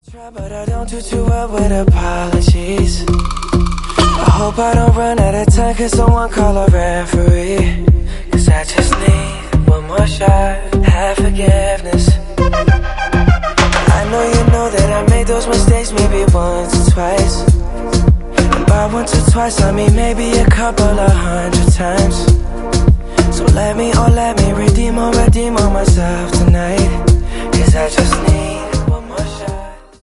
Try, but I don't do too well with apologies. I hope I don't run out of time, cause someone call a referee. Cause I just need one more shot, have forgiveness. I know you know that I made those mistakes maybe once or twice. And by once or twice I mean maybe a couple of 100 times. So let me redeem or myself tonight. Cause I just need